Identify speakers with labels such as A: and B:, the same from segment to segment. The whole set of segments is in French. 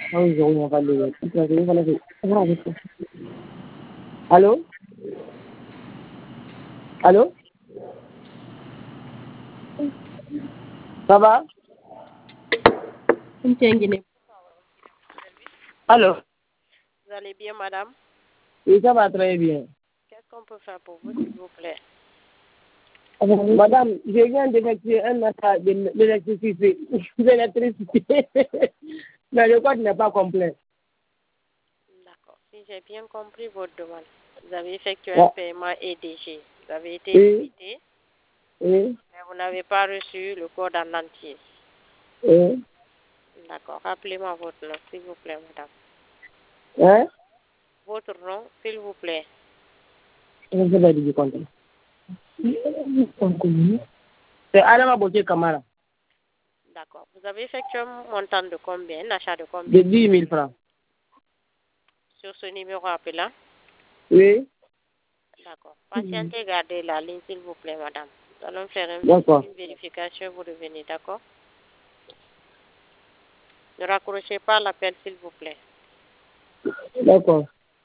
A: Ah oui, on va le. Allô? Allô? Ça va? Allô?
B: Vous allez bien, madame?
A: Oui, ça va très bien.
B: Qu'est-ce qu'on peut faire pour vous, s'il vous plaît?
A: Madame, je viens d'effectuer un achat d'électricité. D'électricité. Mais le code n'est pas complet.
B: D'accord. Si j'ai bien compris votre demande, vous avez effectué un paiement EDG. Vous avez été débité,
A: Oui.
B: mais vous n'avez pas reçu le code en entier.
A: Oui.
B: D'accord. Rappelez-moi votre nom, s'il vous plaît, madame.
A: Hein?
B: Votre nom, s'il vous plaît.
A: C'est Adama Boté Kamara.
B: D'accord. Vous avez effectué un montant de combien? Un achat de combien?
A: De 10 000 francs.
B: Sur ce numéro appelant?
A: Oui.
B: D'accord. Patientez, gardez la ligne, s'il vous plaît, madame. Nous allons faire une vérification, vous revenez, d'accord? Ne raccrochez pas l'appel, s'il vous plaît.
A: D'accord.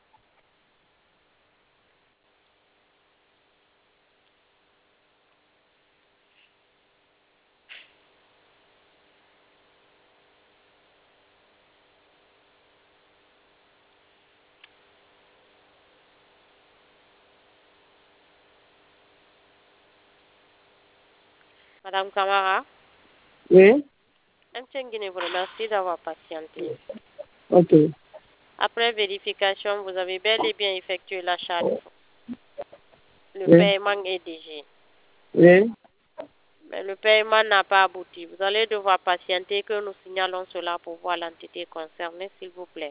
B: Madame Kamara?
A: Oui.
B: Guinée vous remercie d'avoir patienté.
A: Ok.
B: Après vérification, vous avez bel et bien effectué l'achat, le paiement EDG.
A: Oui.
B: Mais le paiement n'a pas abouti. Vous allez devoir patienter que nous signalons cela pour voir l'entité concernée, s'il vous plaît.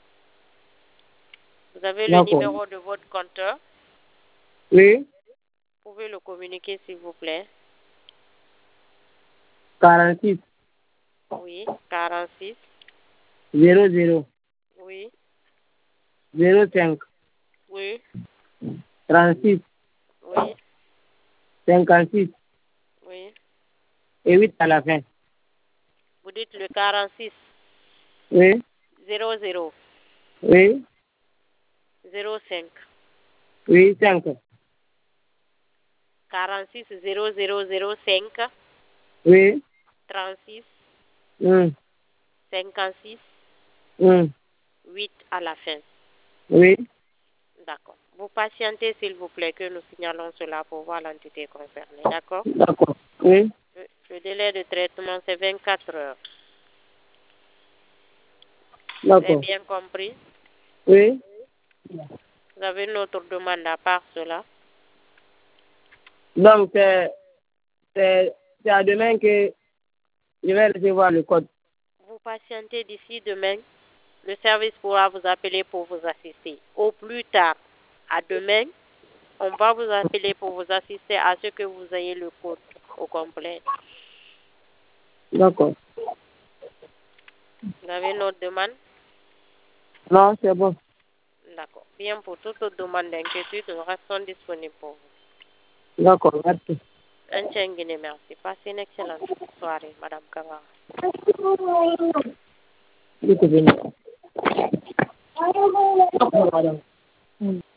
B: Vous avez le numéro de votre compteur?
A: Oui.
B: Vous pouvez le communiquer, s'il vous plaît.
A: 46.
B: Oui, 46.
A: 00.
B: Oui.
A: 05.
B: Oui.
A: 36.
B: Oui.
A: 56.
B: Oui.
A: Et 8 à la fin.
B: Vous dites le 46.
A: Oui.
B: 00.
A: Oui.
B: 05.
A: Oui, 5.
B: 46 0005.
A: Oui.
B: 36. 56. 8 à la fin.
A: Oui.
B: D'accord. Vous patientez, s'il vous plaît, que nous signalons cela pour voir l'entité concernée. D'accord?
A: D'accord. Oui.
B: Le délai de traitement, c'est 24 heures. Vous avez bien compris?
A: Oui.
B: Vous avez une autre demande à part cela?
A: Donc, c'est à demain que je vais recevoir le code.
B: Vous patientez d'ici demain. Le service pourra vous appeler pour vous assister. Au plus tard, à demain, on va vous appeler pour vous assister à ce que vous ayez le code au complet.
A: D'accord.
B: Vous avez une autre demande?
A: Non, c'est bon.
B: D'accord. Bien, pour toute autre demande d'inquiétude, nous restons disponibles pour vous.
A: D'accord, merci.
B: Merci. Passez une excellente soirée, Madame Kamara.
A: Dieu te bénisse.